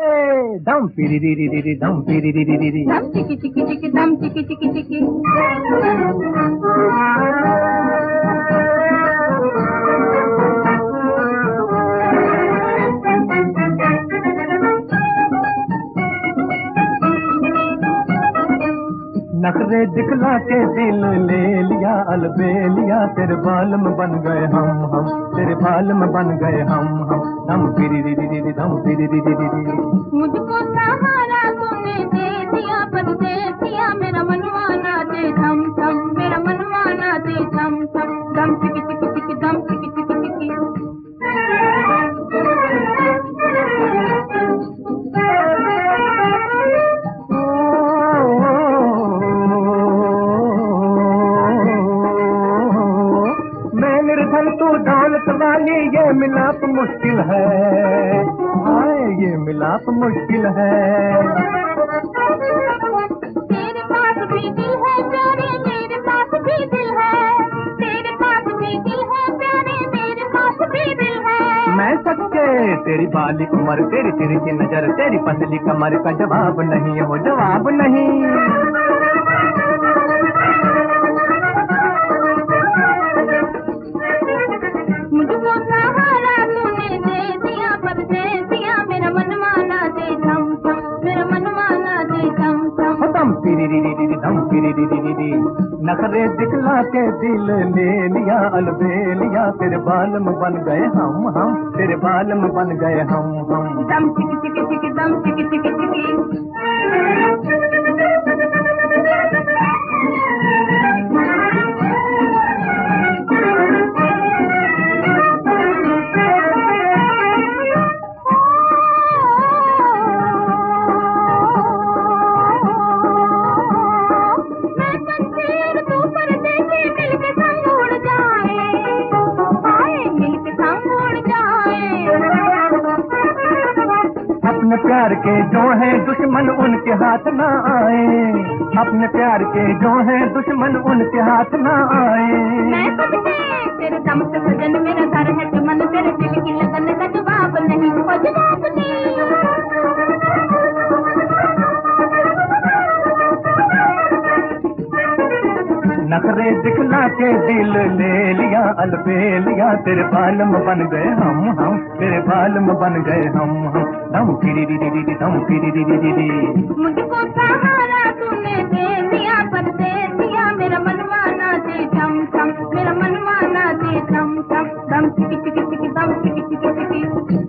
दम पिरी री री री री दम पिरी री री री री दम चिकी चिकी चिकी दम चिकी चिकी चिकी। नखरे दिखला के दिल ले लिया अलबेलिया, तेरे बाल में बन गए हम तेरे बाल में बन गए हम दम पिरी री री री दम पिरी री री री। मुझको सहारा तूने दे दिया परदेसिया, मेरा मनवाना दे थम थम, मेरा मनवाना दे थम थम। दम चिकी चिकी चिकी दम चिकी चिकी चिकी। निर्धन तू दौलत वाली, ये मिलाप मुश्किल है, हाय ये मिलाप मुश्किल है। तेरे पास भी दिल है प्यारे, मेरे पास भी दिल है, तेरे पास भी दिल है प्यारे, मेरे पास भी दिल है। मैं सच्चे तेरी बाली उम्र, तेरी तिरछी नजर, तेरी पतली कमर का जवाब नहीं है, वो जवाब नहीं। मुझको सहारा तूने दे दिया परदेसिया, मेरा मनवाना दे थम थम, मेरा मनवाना दे थम थम। दम पिरी री री री दम पिरी री री री। नखरे दिखला के दिल ले लिया अलबेलिया, तेरे बाल में बन गए हम तेरे बाल में बन गए हम दम चिकी चिकी चिकी दम चिकी चिकी चिकी। अपने प्यार के जो हैं दुश्मन उनके हाथ ना आए, अपने प्यार के जो हैं दुश्मन उनके हाथ ना आए। मैं तेरे दम से सजन मेरा घर है चमन, तेरे दिल की लगन का जवाब नहीं, वो जवाब नहीं। नखरे दिखला के दिल ले लिया अलबेलिया, तेरे बाल में बन गए हम तेरे बाल में बन गए हम दम पिरी री री री दम पिरी री री री। मुझको सहारा तूने दे दिया परदेसिया, मेरा मनवाना दे थम थम, मेरा मनवाना दे थम थम। दम चिकी चिकी चिकी दम चिकी चिकी चिकी।